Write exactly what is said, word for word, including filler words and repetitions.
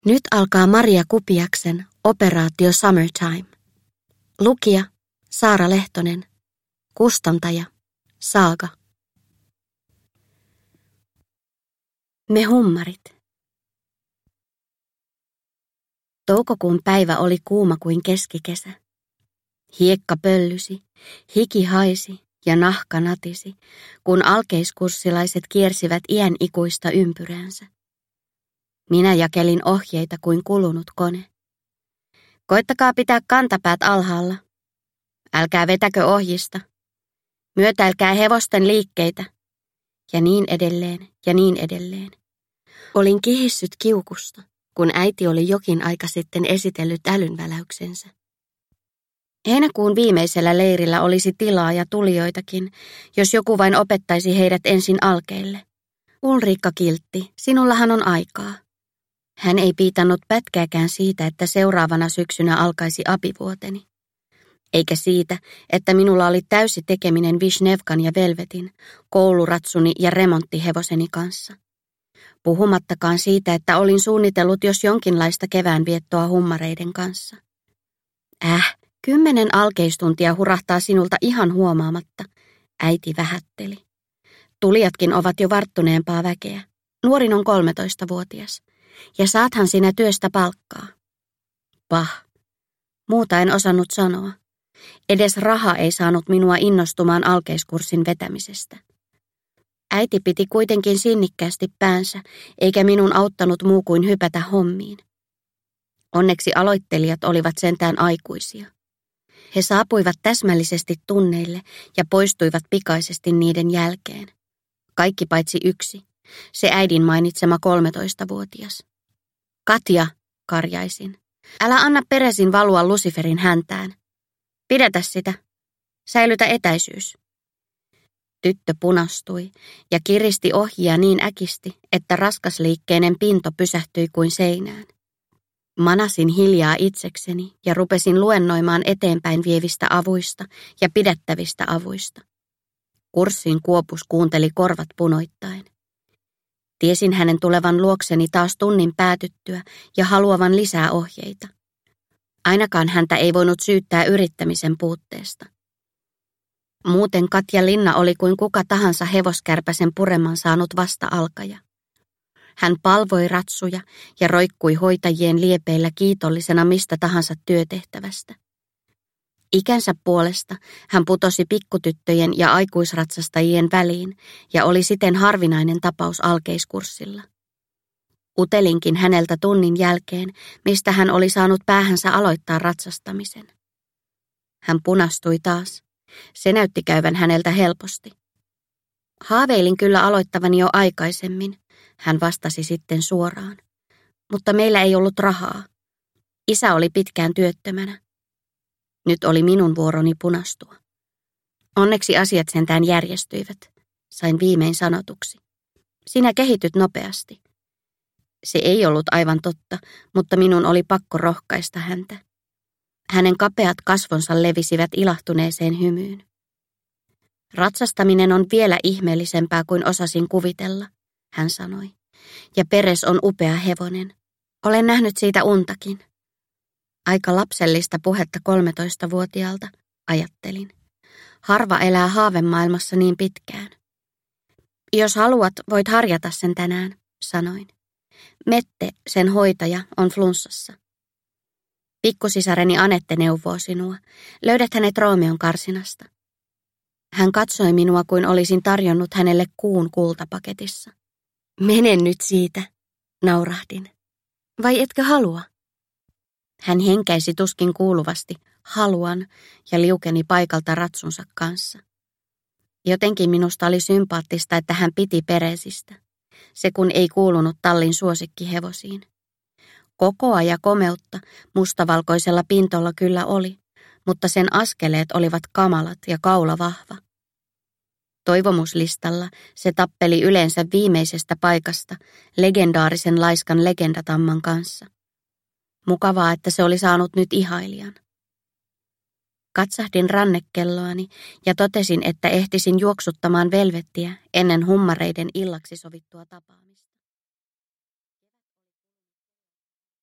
Nyt alkaa Maria Kupiaksen Operaatio Summertime. Lukija Saara Lehtonen. Kustantaja Saaga. Me hummarit. Toukokuun päivä oli kuuma kuin keskikesä. Hiekka pöllysi, hiki haisi ja nahka natisi, kun alkeiskurssilaiset kiersivät iän ikuista ympyräänsä. Minä jakelin ohjeita kuin kulunut kone. Koittakaa pitää kantapäät alhaalla. Älkää vetäkö ohjista. Myötäilkää hevosten liikkeitä. Ja niin edelleen ja niin edelleen. Olin kihissyt kiukusta, kun äiti oli jokin aika sitten esitellyt älynväläyksensä. Heinäkuun viimeisellä leirillä olisi tilaa ja tulijoitakin, jos joku vain opettaisi heidät ensin alkeille. Ulriikka kiltti, sinullahan on aikaa. Hän ei piitannut pätkääkään siitä, että seuraavana syksynä alkaisi apivuoteni. Eikä siitä, että minulla oli täysi tekeminen Vishnevkan ja Velvetin, kouluratsuni ja remonttihevoseni kanssa. Puhumattakaan siitä, että olin suunnitellut jos jonkinlaista keväänviettoa hummareiden kanssa. Äh, kymmenen alkeistuntia hurahtaa sinulta ihan huomaamatta, äiti vähätteli. Tulijatkin ovat jo varttuneempaa väkeä. Nuorin on kolmetoistavuotias. Ja saathan sinä työstä palkkaa. Pah. Muuta en osannut sanoa. Edes raha ei saanut minua innostumaan alkeiskurssin vetämisestä. Äiti piti kuitenkin sinnikkäästi päänsä, eikä minun auttanut muu kuin hypätä hommiin. Onneksi aloittelijat olivat sentään aikuisia. He saapuivat täsmällisesti tunneille ja poistuivat pikaisesti niiden jälkeen. Kaikki paitsi yksi, se äidin mainitsema kolmetoistavuotias. Katja, karjaisin. Älä anna Peresin valua Luciferin häntään. Pidätä sitä. Säilytä etäisyys. Tyttö punastui ja kiristi ohjia niin äkisti, että raskasliikkeinen pinto pysähtyi kuin seinään. Manasin hiljaa itsekseni ja rupesin luennoimaan eteenpäin vievistä avuista ja pidättävistä avuista. Kurssin kuopus kuunteli korvat punoittain. Tiesin hänen tulevan luokseni taas tunnin päätyttyä ja haluavan lisää ohjeita. Ainakaan häntä ei voinut syyttää yrittämisen puutteesta. Muuten Katja Linna oli kuin kuka tahansa hevoskärpäsen pureman saanut vasta alkaja. Hän palvoi ratsuja ja roikkui hoitajien liepeillä kiitollisena mistä tahansa työtehtävästä. Ikänsä puolesta hän putosi pikkutyttöjen ja aikuisratsastajien väliin ja oli siten harvinainen tapaus alkeiskurssilla. Utelinkin häneltä tunnin jälkeen, mistä hän oli saanut päähänsä aloittaa ratsastamisen. Hän punastui taas. Se näytti käyvän häneltä helposti. Haaveilin kyllä aloittavani jo aikaisemmin, hän vastasi sitten suoraan. Mutta meillä ei ollut rahaa. Isä oli pitkään työttömänä. Nyt oli minun vuoroni punastua. Onneksi asiat sentään järjestyivät, sain viimein sanotuksi. Sinä kehityt nopeasti. Se ei ollut aivan totta, mutta minun oli pakko rohkaista häntä. Hänen kapeat kasvonsa levisivät ilahtuneeseen hymyyn. Ratsastaminen on vielä ihmeellisempää kuin osasin kuvitella, hän sanoi. Ja Peres on upea hevonen. Olen nähnyt siitä untakin. Aika lapsellista puhetta kolmetoistavuotiaalta, ajattelin. Harva elää haavemaailmassa niin pitkään. Jos haluat, voit harjata sen tänään, sanoin. Mette, sen hoitaja, on flunssassa. Pikkusisareni Anette neuvoo sinua. Löydät hänet Roomeon karsinasta. Hän katsoi minua kuin olisin tarjonnut hänelle kuun kultapaketissa. Mene nyt siitä, naurahdin. Vai etkö halua? Hän henkäisi tuskin kuuluvasti, haluan, ja liukeni paikalta ratsunsa kanssa. Jotenkin minusta oli sympaattista, että hän piti Peresistä. Se kun ei kuulunut tallin suosikkihevosiin. Kokoa ja komeutta mustavalkoisella pintolla kyllä oli, mutta sen askeleet olivat kamalat ja kaula vahva. Toivomuslistalla se tappeli yleensä viimeisestä paikasta legendaarisen laiskan legendatamman kanssa. Mukavaa, että se oli saanut nyt ihailijan. Katsahdin rannekelloani ja totesin, että ehtisin juoksuttamaan Velvettiä ennen hummareiden illaksi sovittua tapaamista.